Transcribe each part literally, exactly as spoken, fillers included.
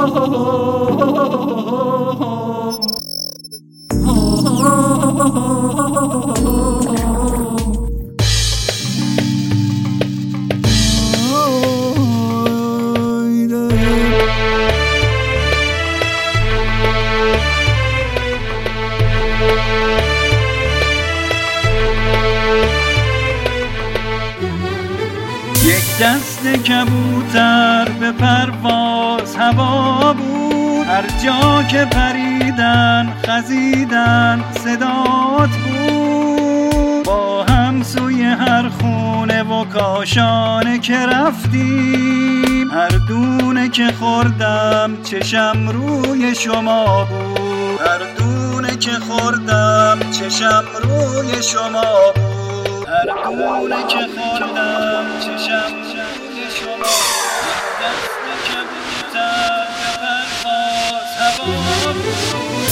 یک دست کبوتر به پرواز هوا بود، هر جا که پریدن خزیدن صدات بود. با هم سوی هر خونه و کاشانه که رفتیم، هر دونه که خوردم چشم روی شما بود. هر دونه که خوردم چشم روی شما بود. هر دونه که خوردم چشم روی شما. دست کبوتر به پرواز هوا بود.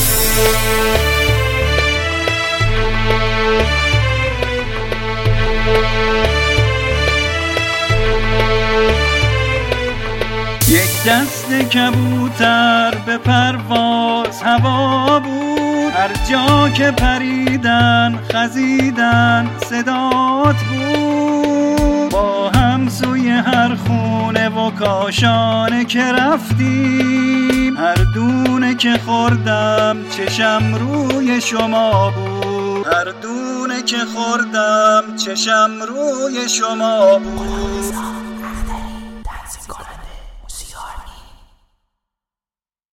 یک دست کبوتر به پرواز هوا بود، هر جا که پریدن خزیدن صدات بود. با هم سوی هر خونه و کاشانه که رفتیم، هر دونه که خوردم چشم روی شما بود. هر دونه که خوردم چشم روی شما بود.